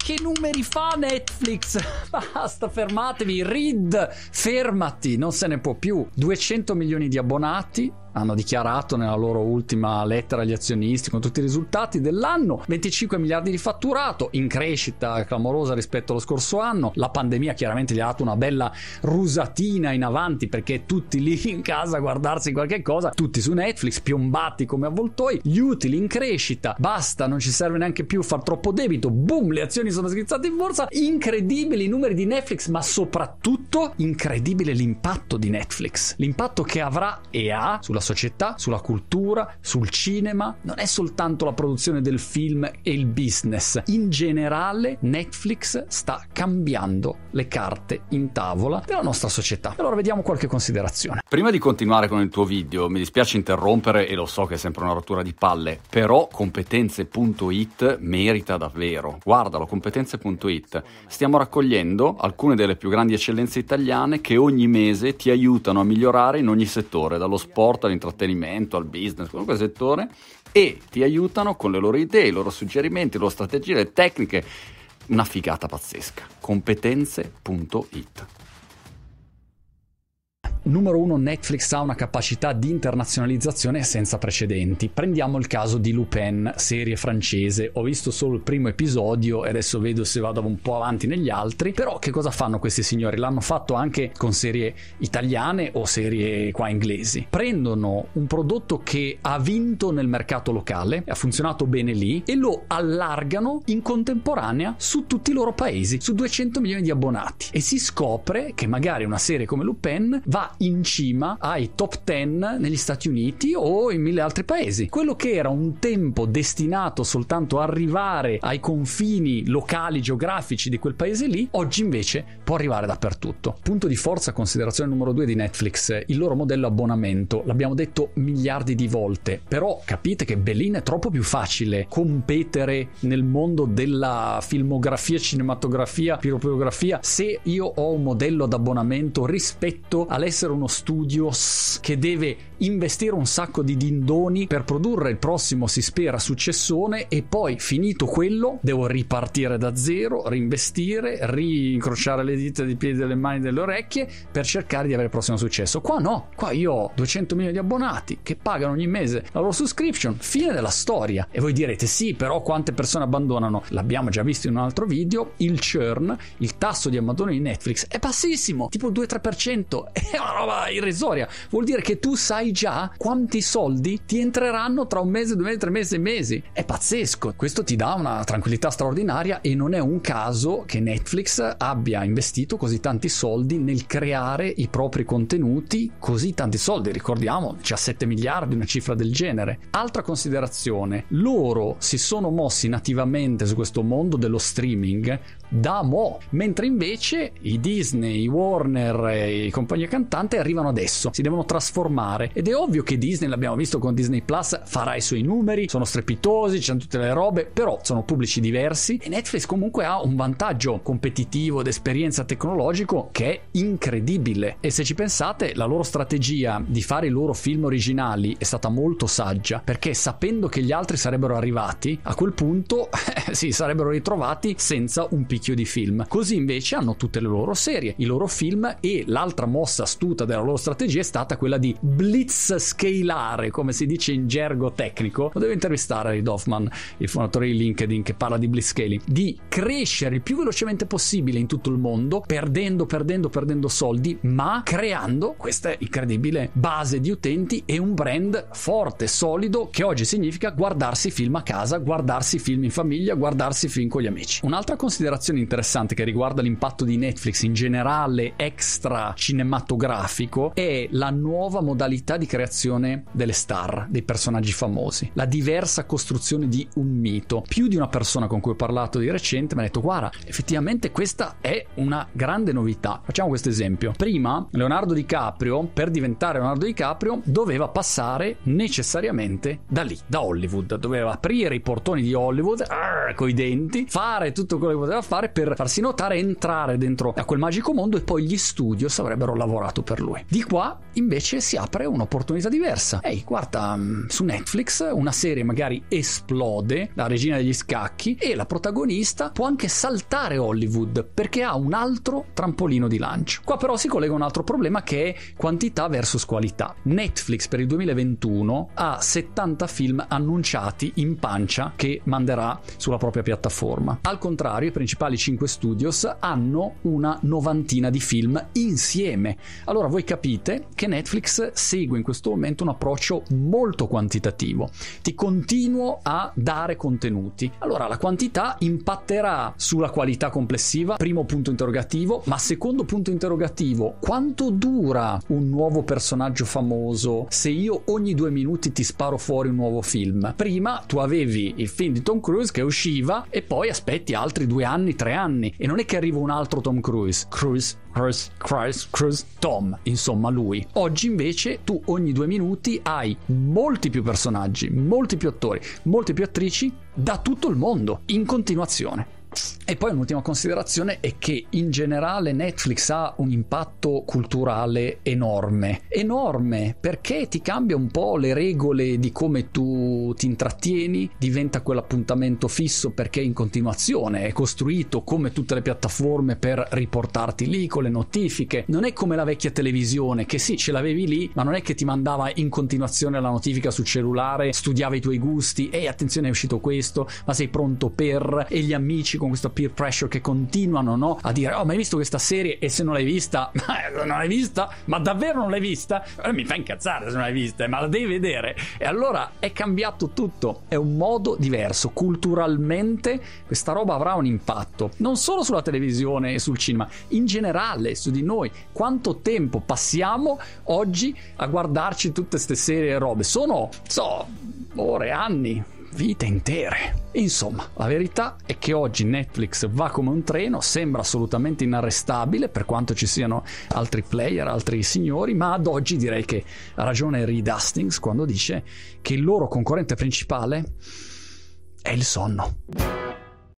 che numeri fa Netflix? Basta, fermatevi. Reed, fermati, non se ne può più. 200 milioni di abbonati, hanno dichiarato nella loro ultima lettera agli azionisti con tutti i risultati dell'anno, 25 miliardi di fatturato, in crescita clamorosa rispetto allo scorso anno. La pandemia chiaramente gli ha dato una bella rusatina in avanti, perché tutti lì in casa a guardarsi qualche cosa, tutti su Netflix, piombati come avvoltoi, gli utili in crescita, basta, non ci serve neanche più far troppo debito, boom, le azioni sono schizzate in borsa. Incredibili i numeri di Netflix, ma soprattutto incredibile l'impatto di Netflix, l'impatto che avrà e ha sulla società, sulla cultura, sul cinema. Non è soltanto la produzione del film e il business, in generale Netflix sta cambiando le carte in tavola della nostra società. Allora vediamo qualche considerazione. Prima di continuare con il tuo video, mi dispiace interrompere e lo so che è sempre una rottura di palle, però competenze.it merita davvero. Guardalo, competenze.it. Stiamo raccogliendo alcune delle più grandi eccellenze italiane che ogni mese ti aiutano a migliorare in ogni settore, dallo sport all'intrattenimento, al business, qualunque settore, e ti aiutano con le loro idee, i loro suggerimenti, le loro strategie, le tecniche. Una figata pazzesca. Competenze.it. Numero 1, Netflix ha una capacità di internazionalizzazione senza precedenti. Prendiamo il caso di Lupin, serie francese. Ho visto solo il primo episodio e adesso vedo se vado un po' avanti negli altri. Però che cosa fanno questi signori? L'hanno fatto anche con serie italiane o serie qua inglesi. Prendono un prodotto che ha vinto nel mercato locale, ha funzionato bene lì, e lo allargano in contemporanea su tutti i loro paesi, su 200 milioni di abbonati. E si scopre che magari una serie come Lupin va in cima ai top 10 negli Stati Uniti o in 1000 altri paesi. Quello che era un tempo destinato soltanto a arrivare ai confini locali geografici di quel paese lì, oggi invece può arrivare dappertutto. Punto di forza, considerazione numero 2 di Netflix, il loro modello abbonamento. L'abbiamo detto miliardi di volte, però capite che Belin è troppo più facile competere nel mondo della filmografia, cinematografia, pirografia se io ho un modello d'abbonamento rispetto all'essere uno studio che deve investire un sacco di dindoni per produrre il prossimo, si spera, successone, e poi finito quello devo ripartire da zero, reinvestire, rincrociare le dita dei piedi, delle mani, delle orecchie per cercare di avere il prossimo successo. Qua no, qua io ho 200 milioni di abbonati che pagano ogni mese la loro subscription, fine della storia. E voi direte sì, però quante persone abbandonano? L'abbiamo già visto in un altro video, il churn, il tasso di abbandono di Netflix è bassissimo, tipo il 2-3%, è una roba irrisoria. Vuol dire che tu sai già quanti soldi ti entreranno tra un mese, 2 mesi, 3 mesi e mesi. È pazzesco. Questo ti dà una tranquillità straordinaria, e non è un caso che Netflix abbia investito così tanti soldi nel creare i propri contenuti, così tanti soldi, ricordiamo 17 miliardi, una cifra del genere. Altra considerazione, loro si sono mossi nativamente su questo mondo dello streaming da mo', mentre invece i Disney, i Warner e i compagnie cantanti arrivano adesso, si devono trasformare. Ed è ovvio che Disney, l'abbiamo visto con Disney Plus, farà i suoi numeri, sono strepitosi, c'hanno tutte le robe, però sono pubblici diversi, e Netflix comunque ha un vantaggio competitivo ed esperienza tecnologico che è incredibile. E se ci pensate, la loro strategia di fare i loro film originali è stata molto saggia, perché sapendo che gli altri sarebbero arrivati, a quel punto si sarebbero ritrovati senza un picchio di film. Così invece hanno tutte le loro serie, i loro film, e l'altra mossa astuta della loro strategia è stata quella di blitz scalare, come si dice in gergo tecnico. Lo devo intervistare Reid Hoffman, il fondatore di LinkedIn, che parla di blitz scaling, di crescere il più velocemente possibile in tutto il mondo, perdendo soldi, ma creando questa incredibile base di utenti e un brand forte, solido, che oggi significa guardarsi film a casa, guardarsi film in famiglia, guardarsi film con gli amici. Un'altra considerazione interessante che riguarda l'impatto di Netflix in generale extra cinematografico è la nuova modalità di creazione delle star, dei personaggi famosi, la diversa costruzione di un mito. Più di una persona con cui ho parlato di recente mi ha detto: guarda, effettivamente questa è una grande novità. Facciamo questo esempio. Prima Leonardo DiCaprio, per diventare Leonardo DiCaprio, doveva passare necessariamente da lì, da Hollywood, doveva aprire i portoni di Hollywood coi denti, fare tutto quello che poteva fare per farsi notare, entrare dentro a quel magico mondo, e poi gli studios avrebbero lavorato per lui. Di qua invece si apre un'opportunità diversa. Ehi, guarda, su Netflix una serie magari esplode, La regina degli scacchi, e la protagonista può anche saltare Hollywood perché ha un altro trampolino di lancio. Qua però si collega un altro problema, che è quantità versus qualità. Netflix per il 2021 ha 70 film annunciati in pancia che manderà sulla propria piattaforma. Al contrario, i principali 5 studios hanno una novantina di film insieme. Allora voi capite che Netflix segue in questo momento un approccio molto quantitativo. Ti continuo a dare contenuti. Allora la quantità impatterà sulla qualità complessiva, primo punto interrogativo, ma secondo punto interrogativo, quanto dura un nuovo personaggio famoso se io ogni 2 minuti ti sparo fuori un nuovo film? Prima tu avevi il film di Tom Cruise che usciva e poi aspetti altri 2 anni, 3 anni, e non è che arriva un altro Tom Cruise, Tom, insomma lui. Oggi invece tu ogni 2 minuti hai molti più personaggi, molti più attori, molte più attrici da tutto il mondo in continuazione. E poi un'ultima considerazione è che in generale Netflix ha un impatto culturale enorme, perché ti cambia un po' le regole di come tu ti intrattieni, diventa quell'appuntamento fisso perché in continuazione, è costruito come tutte le piattaforme per riportarti lì con le notifiche. Non è come la vecchia televisione che sì, ce l'avevi lì, ma non è che ti mandava in continuazione la notifica sul cellulare, studiava i tuoi gusti, attenzione è uscito questo, ma sei pronto per, e gli amici con questo peer pressure che continuano, no, a dire ma hai visto questa serie, e se non l'hai vista, ma davvero non l'hai vista? Mi fa incazzare se non l'hai vista, ma la devi vedere. E allora è cambiato tutto, è un modo diverso. Culturalmente questa roba avrà un impatto non solo sulla televisione e sul cinema, in generale su di noi. Quanto tempo passiamo oggi a guardarci tutte queste serie e robe? Sono ore, anni, vite intere. Insomma, la verità è che oggi Netflix va come un treno, sembra assolutamente inarrestabile per quanto ci siano altri player, altri signori, ma ad oggi direi che ha ragione Reed Hastings quando dice che il loro concorrente principale è il sonno.